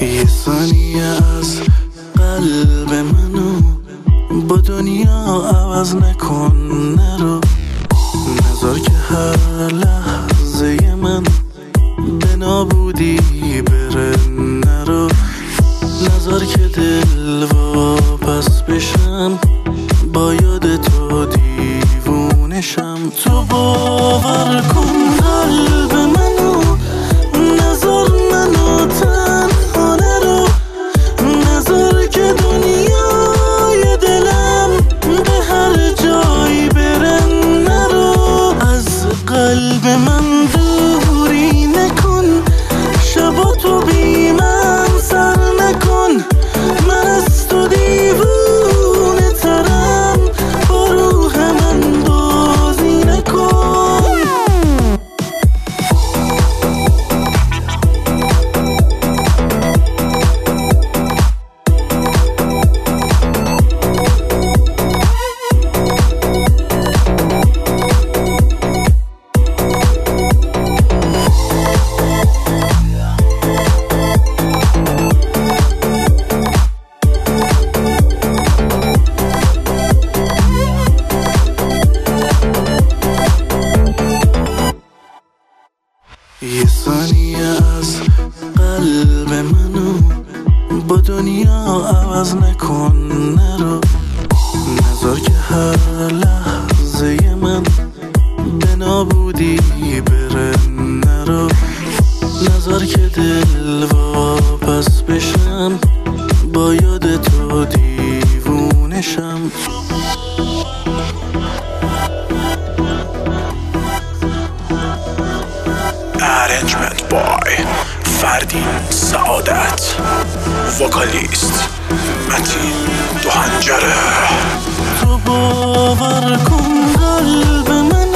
یه ثانیه از قلب منو با دنیا عوض نکن، نرو نذار که هر لحظه من به نابودی بره، نرو نذار که دل واپس بشم با یاد تو دیوونشم. تو باور کن قلب منو، نذار منو تنها، نرو نذار که دنیای دلم به هر جایی بره، نرو از قلب من دوری نکن، شبا تو بی من سر نکن، من از تو دیوونه ترم، با روح من بازی نکن. یه ثانیه از قلب منو با دنیا عوض نکن، نرو نذار که هر لحظه من به نابودی بره، نرو نذار که دل واپس بشم با یاد تو دیوونشم. Arrangement by فردین سعادت، وکالیست متین دو هنجره. تو باور کن قلب من